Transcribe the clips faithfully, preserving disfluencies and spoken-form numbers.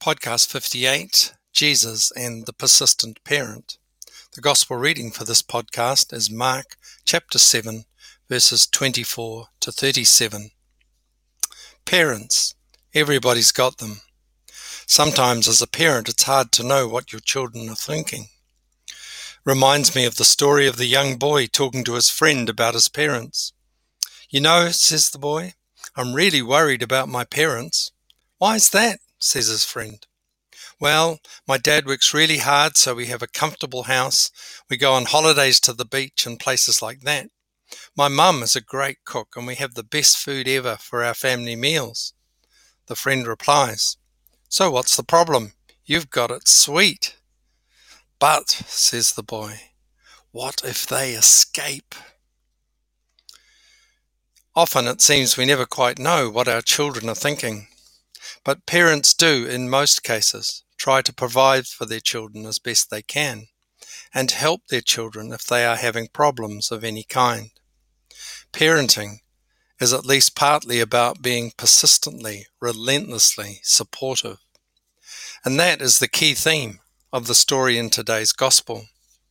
Podcast fifty-eight, Jesus and the Persistent Parent. The Gospel reading for this podcast is Mark chapter seven, verses twenty-four to thirty-seven. Parents, everybody's got them. Sometimes as a parent it's hard to know what your children are thinking. Reminds me of the story of the young boy talking to his friend about his parents. "You know," says the boy, "I'm really worried about my parents." "Why's that?" says his friend. "Well, my dad works really hard, so we have a comfortable house. We go on holidays to the beach and places like that. My mum is a great cook and we have the best food ever for our family meals." The friend replies, "So what's the problem? You've got it sweet." "But," says the boy, "what if they escape?" Often it seems we never quite know what our children are thinking. But parents do, in most cases, try to provide for their children as best they can and help their children if they are having problems of any kind. Parenting is at least partly about being persistently, relentlessly supportive. And that is the key theme of the story in today's Gospel.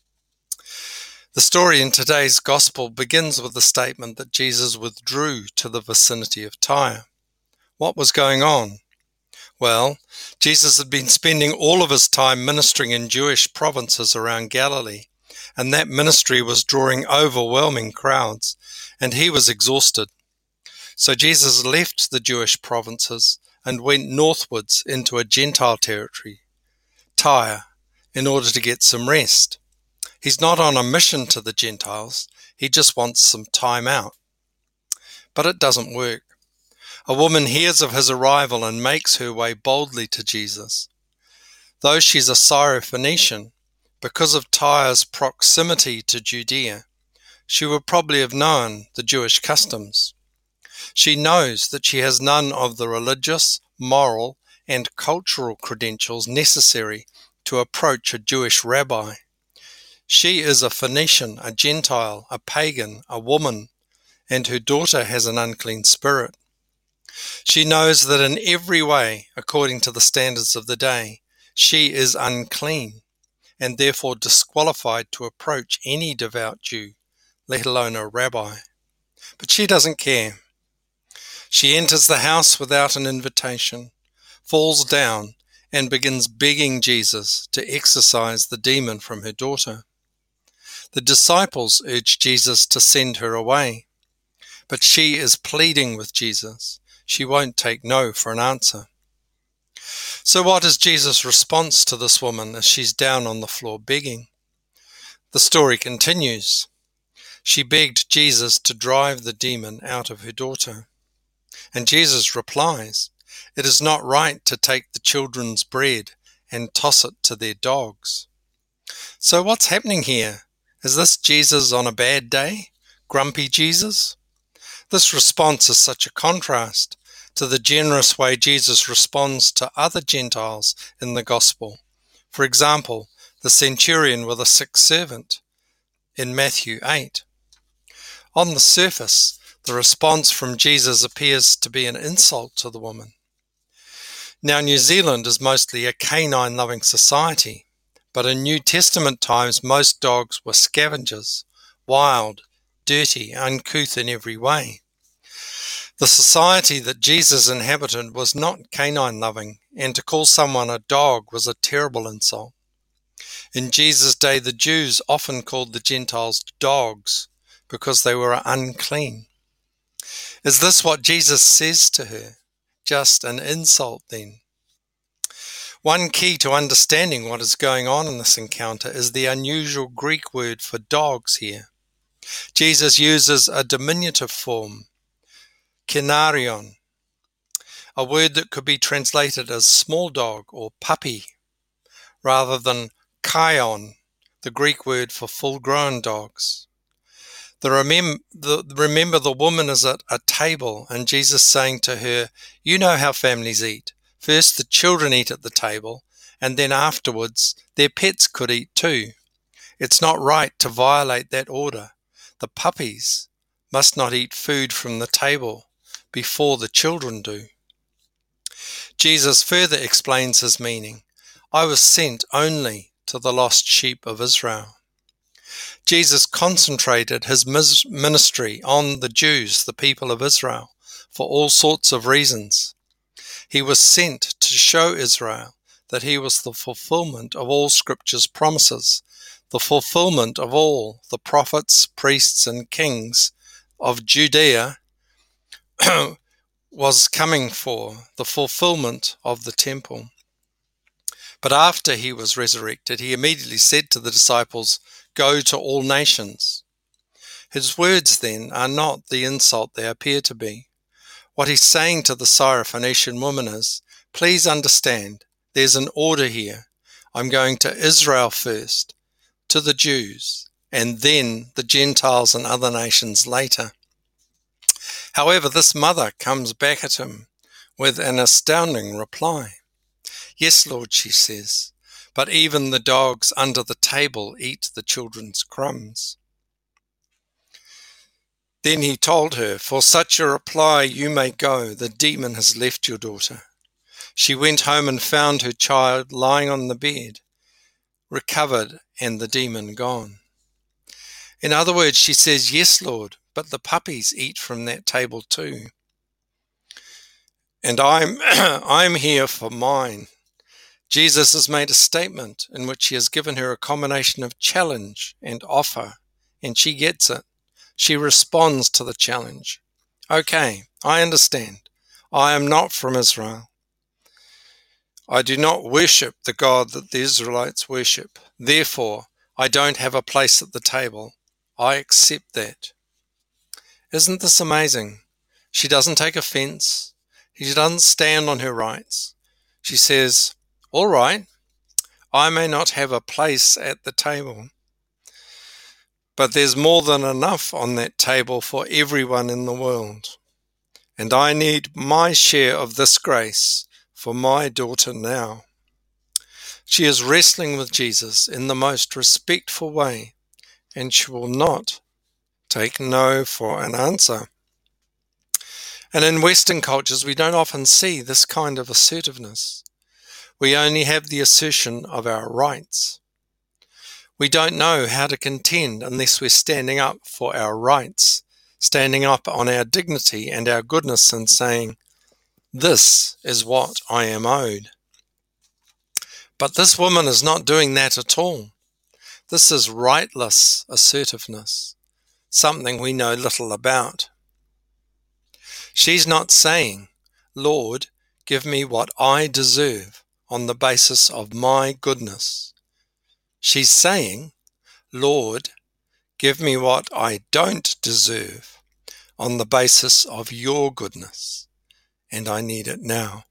The story in today's Gospel begins with the statement that Jesus withdrew to the vicinity of Tyre. What was going on? Well, Jesus had been spending all of his time ministering in Jewish provinces around Galilee, and that ministry was drawing overwhelming crowds, and he was exhausted. So Jesus left the Jewish provinces and went northwards into a Gentile territory, Tyre, in order to get some rest. He's not on a mission to the Gentiles, he just wants some time out. But it doesn't work. A woman hears of his arrival and makes her way boldly to Jesus. Though she's a Syrophoenician, because of Tyre's proximity to Judea, she would probably have known the Jewish customs. She knows that she has none of the religious, moral, and cultural credentials necessary to approach a Jewish rabbi. She is a Phoenician, a Gentile, a pagan, a woman, and her daughter has an unclean spirit. She knows that in every way, according to the standards of the day, she is unclean and therefore disqualified to approach any devout Jew, let alone a rabbi. But she doesn't care. She enters the house without an invitation, falls down, and begins begging Jesus to exorcise the demon from her daughter. The disciples urge Jesus to send her away, but she is pleading with Jesus. She won't take no for an answer. So what is Jesus' response to this woman as she's down on the floor begging? The story continues. She begged Jesus to drive the demon out of her daughter. And Jesus replies, "It is not right to take the children's bread and toss it to their dogs." So what's happening here? Is this Jesus on a bad day? Grumpy Jesus? This response is such a contrast to the generous way Jesus responds to other Gentiles in the Gospel. For example, the centurion with a sick servant in Matthew eight. On the surface, the response from Jesus appears to be an insult to the woman. Now, New Zealand is mostly a canine-loving society, but in New Testament times most dogs were scavengers, wild, dirty, uncouth in every way. The society that Jesus inhabited was not canine-loving, and to call someone a dog was a terrible insult. In Jesus' day, the Jews often called the Gentiles dogs because they were unclean. Is this what Jesus says to her? Just an insult then? One key to understanding what is going on in this encounter is the unusual Greek word for dogs here. Jesus uses a diminutive form, kenarion, a word that could be translated as small dog or puppy, rather than kaion, the Greek word for full-grown dogs. The remem- the, remember the woman is at a table and Jesus saying to her, "You know how families eat. First the children eat at the table and then afterwards their pets could eat too. It's not right to violate that order. The puppies must not eat food from the table before the children do." Jesus further explains his meaning. I was sent only to the lost sheep of Israel. Jesus concentrated his ministry on the Jews, the people of Israel, for all sorts of reasons. He was sent to show Israel that he was the fulfillment of all Scripture's promises, the fulfillment of all the prophets, priests, and kings of Judea was coming for, the fulfillment of the temple. But after he was resurrected, he immediately said to the disciples, "Go to all nations." His words then are not the insult they appear to be. What he's saying to the Syrophoenician woman is, please understand, there's an order here. I'm going to Israel first, to the Jews, and then the Gentiles and other nations later. However, this mother comes back at him with an astounding reply. Yes, Lord, she says, but even the dogs under the table eat the children's crumbs. Then he told her, for such a reply you may go, the demon has left your daughter. She went home and found her child lying on the bed, recovered, and the demon gone. In other words, she says, yes, Lord, but the puppies eat from that table too. And I'm, I'm here for mine. Jesus has made a statement in which he has given her a combination of challenge and offer, and she gets it. She responds to the challenge. Okay, I understand. I am not from Israel. I do not worship the God that the Israelites worship. Therefore, I don't have a place at the table. I accept that. Isn't this amazing? She doesn't take offense. She doesn't stand on her rights. She says, all right, I may not have a place at the table, but there's more than enough on that table for everyone in the world. And I need my share of this grace for my daughter now. She is wrestling with Jesus in the most respectful way, and she will not take no for an answer. And in Western cultures, we don't often see this kind of assertiveness. We only have the assertion of our rights. We don't know how to contend unless we're standing up for our rights, standing up on our dignity and our goodness and saying, this is what I am owed. But this woman is not doing that at all. This is rightless assertiveness, something we know little about. She's not saying, Lord, give me what I deserve on the basis of my goodness. She's saying, Lord, give me what I don't deserve on the basis of your goodness, and I need it now.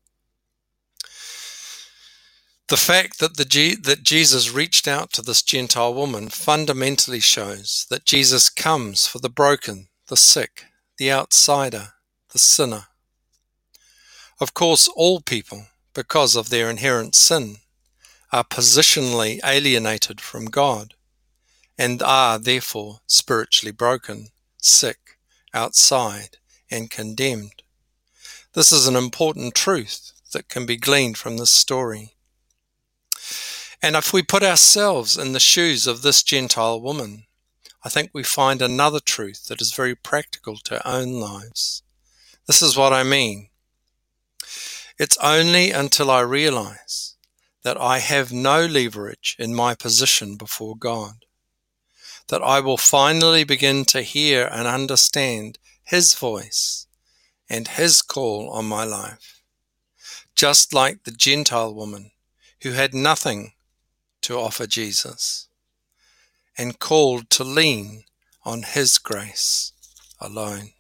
The fact that, the G- that Jesus reached out to this Gentile woman fundamentally shows that Jesus comes for the broken, the sick, the outsider, the sinner. Of course, all people, because of their inherent sin, are positionally alienated from God and are therefore spiritually broken, sick, outside, and condemned. This is an important truth that can be gleaned from this story. And if we put ourselves in the shoes of this Gentile woman, I think we find another truth that is very practical to our own lives. This is what I mean. It's only until I realize that I have no leverage in my position before God, that I will finally begin to hear and understand His voice and His call on my life, just like the Gentile woman who had nothing to offer Jesus and called to lean on His grace alone.